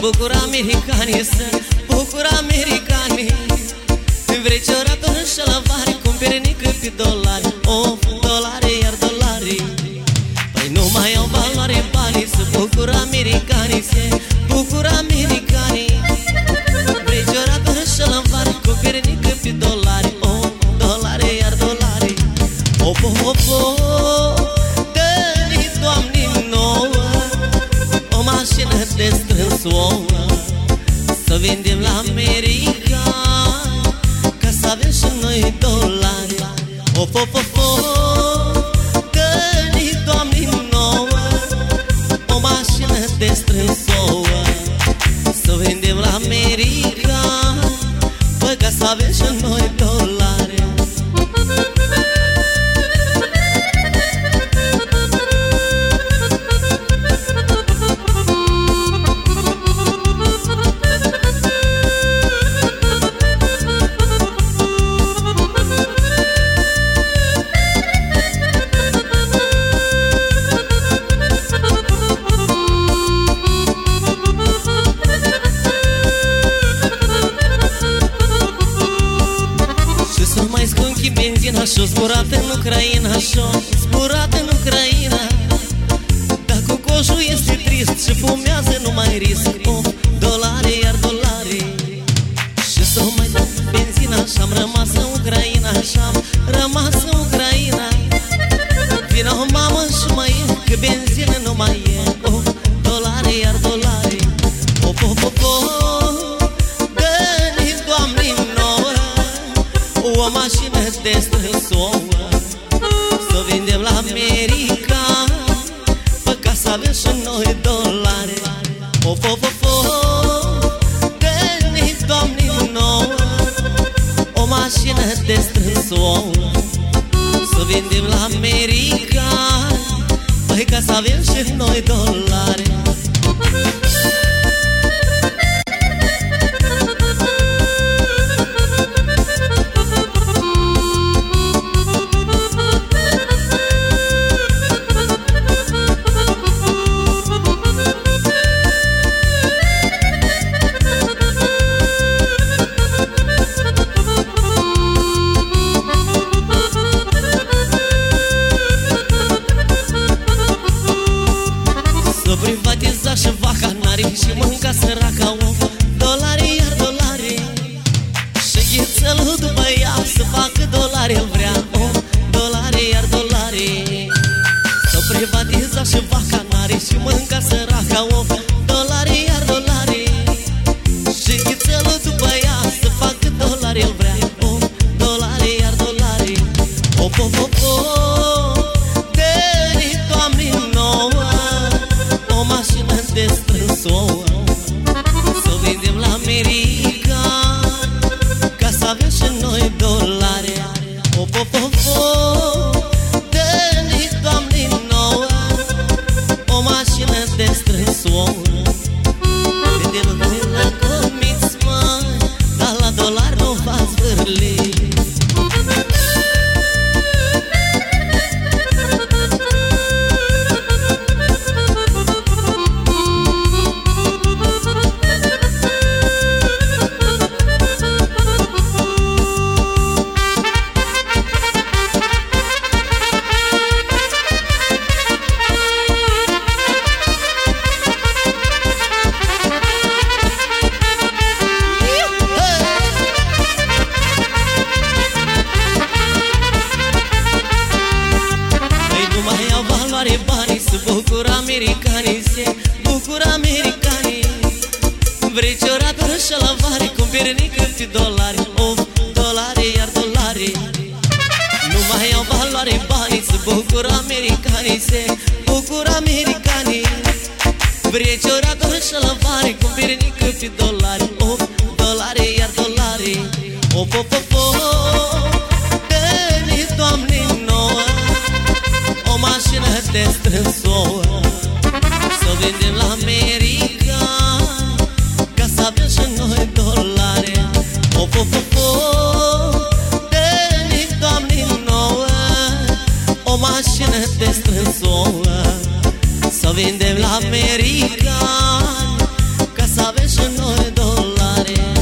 bucură americanii, să bucură americanii. Vrei ciorată în șalavare, cumperi nică pe dolari. Of, dolari, iar dolari. Păi nu mai au valoare banii, să bucură americanii, se bucură americanii. Vrei ciorată în șalavare, cumperi nică pe dolari. Of, dolari, iar dolari. Of, of, of, of. Dă-ni, Doamne, nouă o mașină de strâns ouă, să vindem la America, ca să avem și noi dolari. Of, of, of, of. Dă-ni, Doamne, nouă o mașină de strâns ouă, să vindem la America, bă, ca să avem și noi dolari. Și-o zburat în Ucraina, și-o zburat în Ucraina. Dacă coșul este trist și fumează, nu mai risc. Of, dolari, iar dolari. Și s-o mai dat benzina, și-am rămas în Ucraina, și-am rămas în Ucraina. Vino, mamă, și mai e, că benzină nu mai e. Of, dolari, iar dolari. Of, of, of, of. Dă-ni, Doamne, nouă o mașină de strâns ouă, să vindem la America, pă, ca să avem și noi dolari. Of, of, of, of. Dă-ni, Doamne, nouă o mașină de strâns ouă, să vindem la America, păi, ca să avem și noi dolari. Privatiza și vaca n-are și mânca săraca. Of, dolari, iar dolari. Și ghețelul după ea să facă dolari el vrea. Of, dolari, iar dolari. Să privatiza și vaca n-are și mânca săraca. Of, dolari, iar dolari. Și ghețelul după ea să facă dolari el vrea. Of, dolari, iar dolari. Of, of, of, of. Dă-ni, Doamne, nouă o mașină de strâns ouă, să vindem la America, ca să avem și noi dolari. Of, of, of, of. Dă-ni, Doamne, nouă o mașină de strâns ouă, vindem noi la comiți, mă, dar la dolari nu va zvârli. Bucură americanii, se bucură americanii. Vrei cioradă în șalavare, cumperi nică pe dolari. Of, dolari, iar dolari. Nu mai au valoare banii, se bucură americanii, se bucură americanii. Vrei cioradă în șalavare, cumperi nică pe dolari. Of, dolari, iar dolari. Of, of, of, of. Dă-ni, Doamne, nouă o mașină de strâns ouă, să vindem la America, ca să avem și noi dolari. Of, of, of, of. Dă-ni, Doamne, nouă o mașină de strâns ouă, să vindem la America, ca să avem și noi dolare.